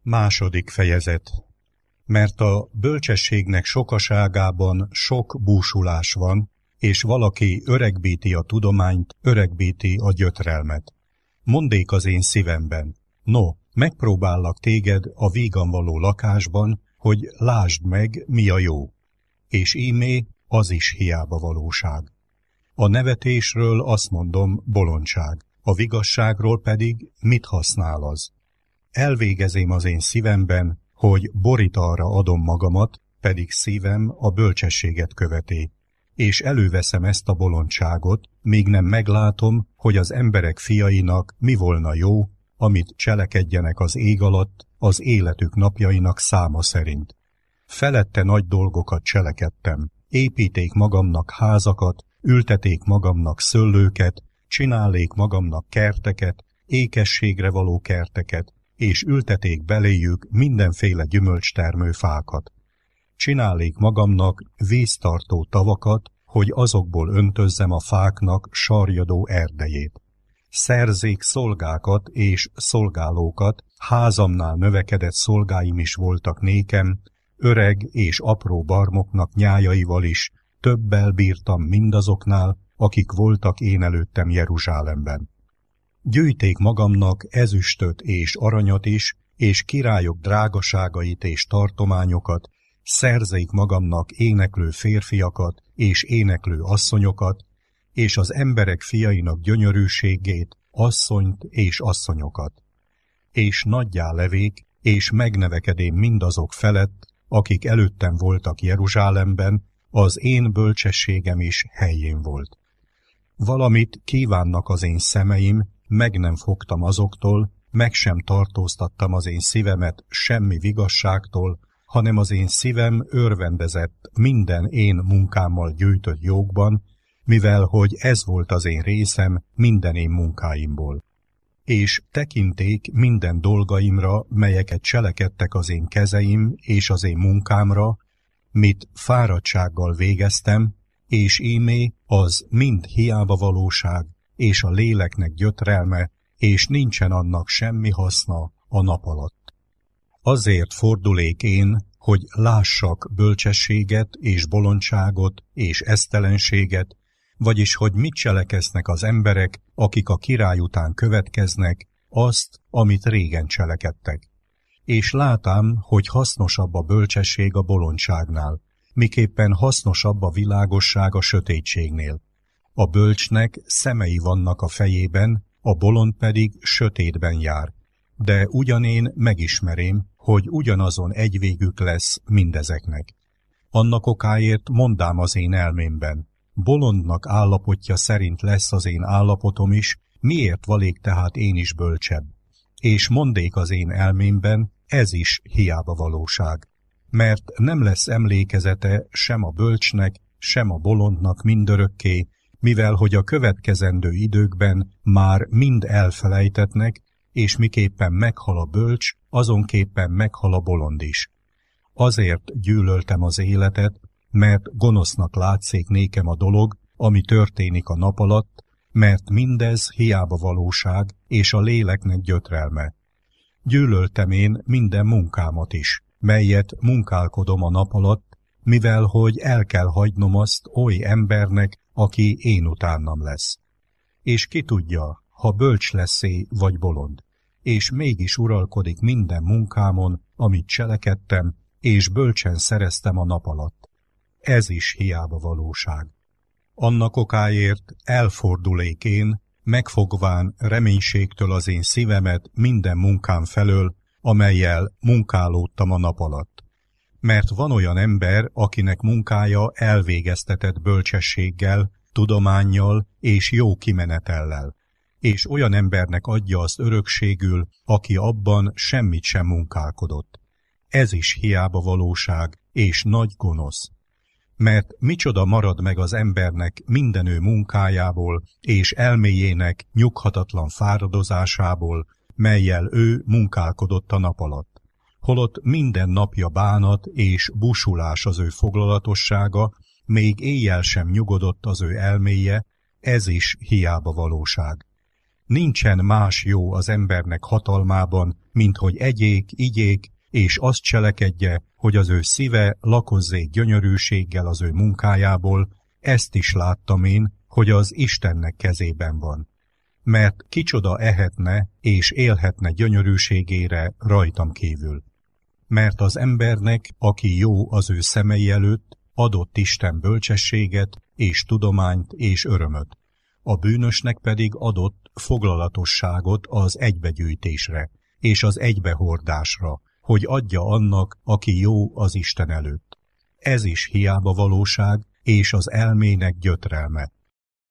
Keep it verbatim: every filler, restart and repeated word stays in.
Második fejezet. Mert a bölcsességnek sokaságában sok búsulás van, és valaki öregbíti a tudományt, öregbíti a gyötrelmet. Mondék az én szívemben, no, megpróbállak téged a vígan való lakásban, hogy lásd meg, mi a jó. És ímé, az is hiába valóság. A nevetésről azt mondom, bolondság, a vigasságról pedig mit használ az? Elvégezém az én szívemben, hogy borítalra adom magamat, pedig szívem a bölcsességet követi, és előveszem ezt a bolondságot, míg nem meglátom, hogy az emberek fiainak mi volna jó, amit cselekedjenek az ég alatt, az életük napjainak száma szerint. Felette nagy dolgokat cselekedtem, építék magamnak házakat, ülteték magamnak szőlőket, csinálék magamnak kerteket, ékességre való kerteket, és ülteték beléjük mindenféle gyümölcstermő fákat. Csinálék magamnak víztartó tavakat, hogy azokból öntözzem a fáknak sarjadó erdejét. Szerzék szolgákat és szolgálókat, házamnál növekedett szolgáim is voltak nékem, öreg és apró barmoknak nyájaival is, többel bírtam mindazoknál, akik voltak én előttem Jeruzsálemben. Gyűjték magamnak ezüstöt és aranyat is, és királyok drágaságait és tartományokat, szerzék magamnak éneklő férfiakat és éneklő asszonyokat, és az emberek fiainak gyönyörűségét, asszonyt és asszonyokat. És nagyjá levék, és megnevekedém mindazok felett, akik előttem voltak Jeruzsálemben, az én bölcsességem is helyén volt. Valamit kívánnak az én szemeim, meg nem fogtam azoktól, meg sem tartóztattam az én szívemet semmi vigasságtól, hanem az én szívem örvendezett minden én munkámmal gyűjtött jókban, mivel hogy ez volt az én részem minden én munkáimból. És tekinték minden dolgaimra, melyeket cselekedtek az én kezeim és az én munkámra, mit fáradtsággal végeztem, és ímé az mind hiába valóság, és a léleknek gyötrelme, és nincsen annak semmi haszna a nap alatt. Azért fordulék én, hogy lássak bölcsességet és bolondságot és esztelenséget, vagyis hogy mit cselekeznek az emberek, akik a király után következnek, azt, amit régen cselekedtek. És látám, hogy hasznosabb a bölcsesség a bolondságnál, miképpen hasznosabb a világosság a sötétségnél. A bölcsnek szemei vannak a fejében, a bolond pedig sötétben jár, de ugyanén megismerém, hogy ugyanazon egyvégük lesz mindezeknek. Annak okáért mondám az én elmémben, bolondnak állapotja szerint lesz az én állapotom is, miért valék tehát én is bölcsebb? És mondék az én elmémben, ez is hiába valóság, mert nem lesz emlékezete sem a bölcsnek, sem a bolondnak mindörökké, mivel hogy a következendő időkben már mind elfelejtetnek, és miképpen meghal a bölcs, azonképpen meghal a bolond is. Azért gyűlöltem az életet, mert gonosznak látszék nékem a dolog, ami történik a nap alatt, mert mindez hiába valóság, és a léleknek gyötrelme. Gyűlöltem én minden munkámat is, melyet munkálkodom a nap alatt, mivel hogy el kell hagynom azt oly embernek, aki én utánam lesz. És ki tudja, ha bölcs leszé vagy bolond, és mégis uralkodik minden munkámon, amit cselekedtem, és bölcsen szereztem a nap alatt. Ez is hiába valóság. Annak okáért elfordulék én, megfogván reménységtől az én szívemet minden munkám felől, amellyel munkálódtam a nap alatt. Mert van olyan ember, akinek munkája elvégeztetett bölcsességgel, tudománnyal és jó kimenetellel, és olyan embernek adja azt örökségül, aki abban semmit sem munkálkodott. Ez is hiába valóság és nagy gonosz. Mert micsoda marad meg az embernek mindenő munkájából és elméjének nyughatatlan fáradozásából, mellyel ő munkálkodott a nap alatt. Holott minden napja bánat és busulás az ő foglalatossága, még éjjel sem nyugodott az ő elméje, ez is hiába valóság. Nincsen más jó az embernek hatalmában, mint hogy egyék, igyék, és azt cselekedje, hogy az ő szíve lakozzék gyönyörűséggel az ő munkájából. Ezt is láttam én, hogy az Istennek kezében van. Mert kicsoda ehetne és élhetne gyönyörűségére rajtam kívül. Mert az embernek, aki jó az ő szemei előtt, adott Isten bölcsességet és tudományt és örömöt. A bűnösnek pedig adott foglalatosságot az egybegyűjtésre és az egybehordásra, hogy adja annak, aki jó az Isten előtt. Ez is hiába valóság, és az elmének gyötrelme.